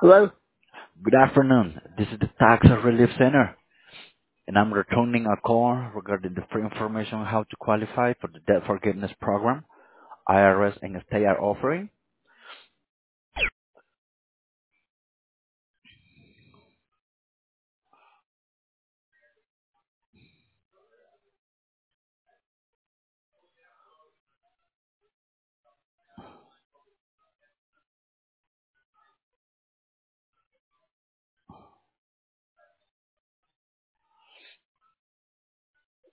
Hello? Good afternoon. This is the Tax Relief Center, and I'm returning a call regarding the free information on how to qualify for the debt forgiveness program IRS and state are offering.